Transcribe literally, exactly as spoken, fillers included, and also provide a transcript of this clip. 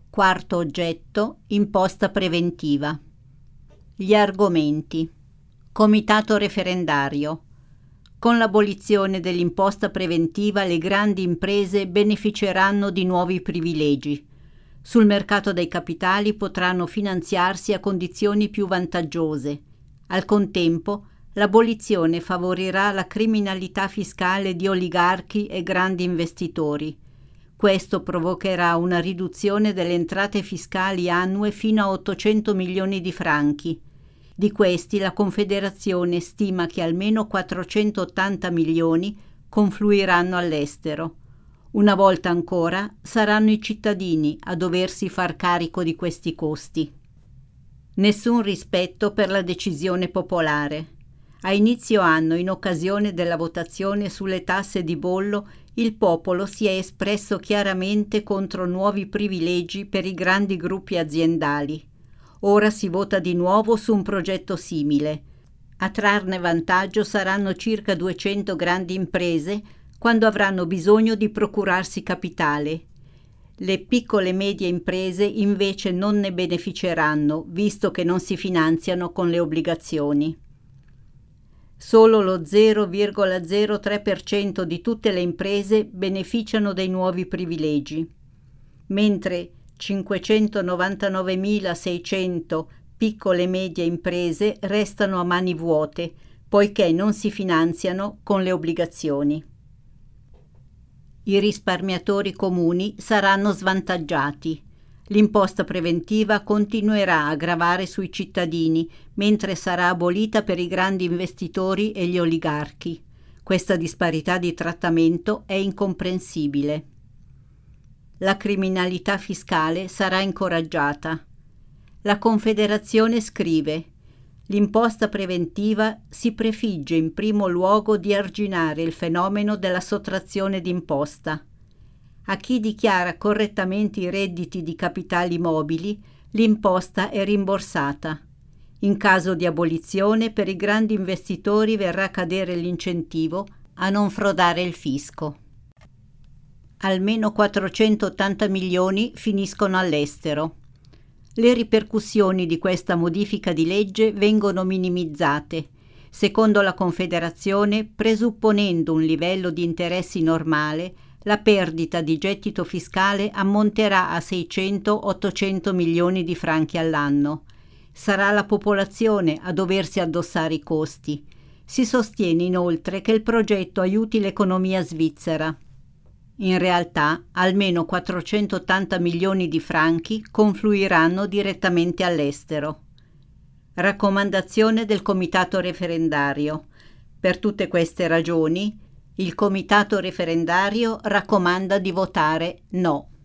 Quarto oggetto, imposta preventiva. Gli argomenti. Comitato referendario. Con l'abolizione dell'imposta preventiva le grandi imprese beneficeranno di nuovi privilegi. Sul mercato dei capitali potranno finanziarsi a condizioni più vantaggiose. Al contempo, l'abolizione favorirà la criminalità fiscale di oligarchi e grandi investitori. Questo provocherà una riduzione delle entrate fiscali annue fino a ottocento milioni di franchi. Di questi la Confederazione stima che almeno quattrocentottanta milioni confluiranno all'estero. Una volta ancora saranno i cittadini a doversi far carico di questi costi. Nessun rispetto per la decisione popolare. A inizio anno, in occasione della votazione sulle tasse di bollo, il popolo si è espresso chiaramente contro nuovi privilegi per i grandi gruppi aziendali. Ora si vota di nuovo su un progetto simile. A trarne vantaggio saranno circa duecento grandi imprese quando avranno bisogno di procurarsi capitale. Le piccole e medie imprese invece non ne beneficeranno, visto che non si finanziano con le obbligazioni. Solo lo zero virgola zero tre per cento di tutte le imprese beneficiano dei nuovi privilegi, mentre cinquecentonovantanovemilaseicento piccole e medie imprese restano a mani vuote, poiché non si finanziano con le obbligazioni. I risparmiatori comuni saranno svantaggiati. L'imposta preventiva continuerà a gravare sui cittadini, mentre sarà abolita per i grandi investitori e gli oligarchi. Questa disparità di trattamento è incomprensibile. La criminalità fiscale sarà incoraggiata. La Confederazione scrive: l'imposta preventiva si prefigge in primo luogo di arginare il fenomeno della sottrazione d'imposta. A chi dichiara correttamente i redditi di capitali mobili, l'imposta è rimborsata. In caso di abolizione, per i grandi investitori verrà a cadere l'incentivo a non frodare il fisco. Almeno quattrocentottanta milioni finiscono all'estero. Le ripercussioni di questa modifica di legge vengono minimizzate, secondo la Confederazione, presupponendo un livello di interessi normale. La perdita di gettito fiscale ammonterà a seicento ottocento milioni di franchi all'anno. Sarà la popolazione a doversi addossare i costi. Si sostiene inoltre che il progetto aiuti l'economia svizzera. In realtà, almeno quattrocentottanta milioni di franchi confluiranno direttamente all'estero. Raccomandazione del Comitato referendario. Per tutte queste ragioni, il Comitato referendario raccomanda di votare no.